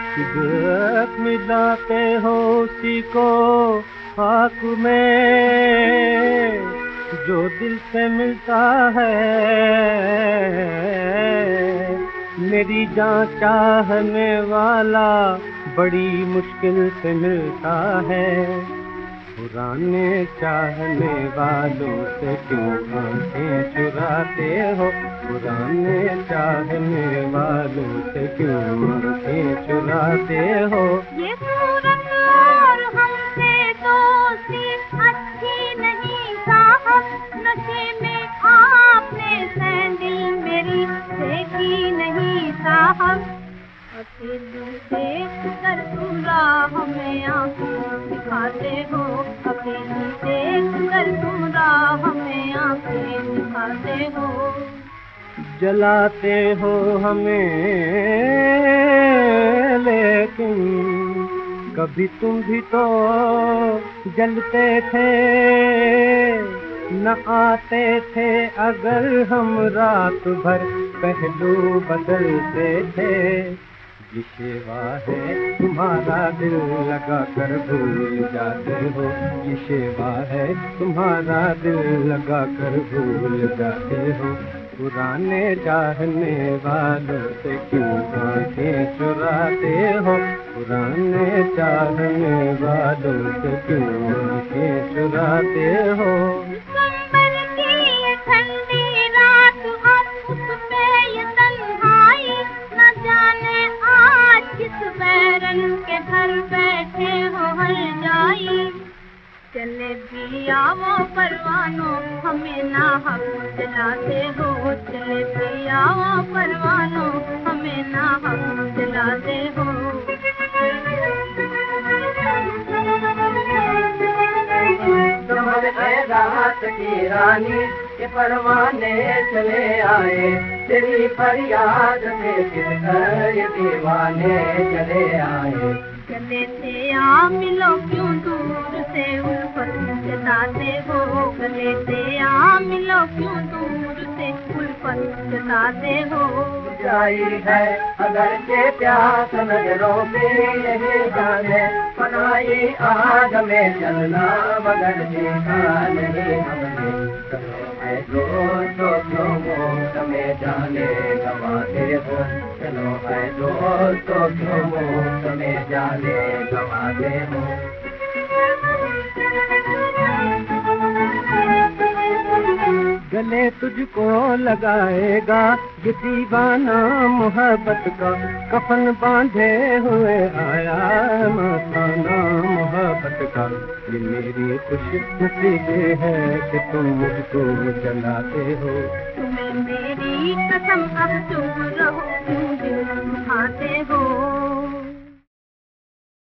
जब मिलाते हो उसी को खाक में जो दिल से मिलता है, मेरी जान चाहने वाला बड़ी मुश्किल से मिलता है। पुराने चाहने वालों से क्यों आंखें चुराते हो, पुराने चाहने वालों से क्यों आंखें चुराते हो। ये सूरत और हमसे दोस्ती अच्छी नहीं साहब, नशे में आपने सैंडल मेरी देखी नहीं साहब। अकेली देख कर तुम राह में आंखें दिखाते हो, अकेली देख कर तुम राह में आंखें दिखाते हो। जलाते हो हमें लेकिन कभी तुम भी तो जलते थे, न आते थे अगर हम रात भर पहलू बदलते थे। ये सेवा है तुम्हारा दिल लगा कर भूल जाते हो, ये सेवा है तुम्हारा दिल लगा कर भूल जाते हो। पुराने चाहने वालों से क्यों आंखें चुराते हो, पुराने चाहने वालों से क्यों आंखें चुराते हो। के घर बैठे हो हर जाई, चले पिया वो परवानों हमें ना हक जलाते हो, चले पिया वो परवानों हमें ना हक जलाते हो। रात की रानी के परवाने चले आए, तेरी फरियाद में किसकर ये दीवाने चले आए। चले थे आ मिलो क्यों दूर से उल्फत जताते हो, गले से आ मिलो क्यों दूर से उल्फत जताते हो। जाई है अगर के प्यास नजरों की यही जाने, बनाई आग में चलना मगर देखा नहीं हमने। चलो है दोस्तों क्यों मौत में जाने गवाते हो, चलो है दोस्तों क्यों मौत में जाने गवाते हो। गले तुझको लगाएगा ये दीवाना मोहब्बत का, कफन बांधे हुए आया मस्ताना मोहब्बत का। ये मेरी खुश नसीबी है कि तुम मुझको जलाते हो। तुम्हें मेरी कसम अब चुप